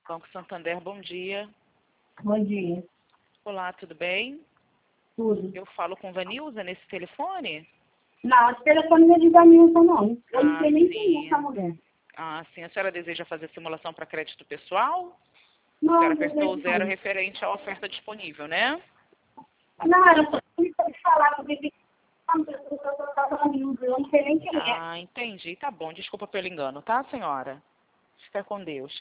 Banco Santander, bom dia. Bom dia. Olá, tudo bem? Tudo. Eu falo com Vanilza nesse telefone? Não, esse telefone não é de Danilson, não. Eu não Ah, sei nem sim. quem é essa mulher. Ah, sim. A senhora deseja fazer simulação para crédito pessoal? A Não, senhora não apertou o sei zero não. referente à oferta disponível, né? Não, era só para falar, porque uma pessoa que eu estava Danilson, eu não sei nem quem é. Ah, entendi. Tá bom. Desculpa pelo engano, tá, senhora? Fica com Deus.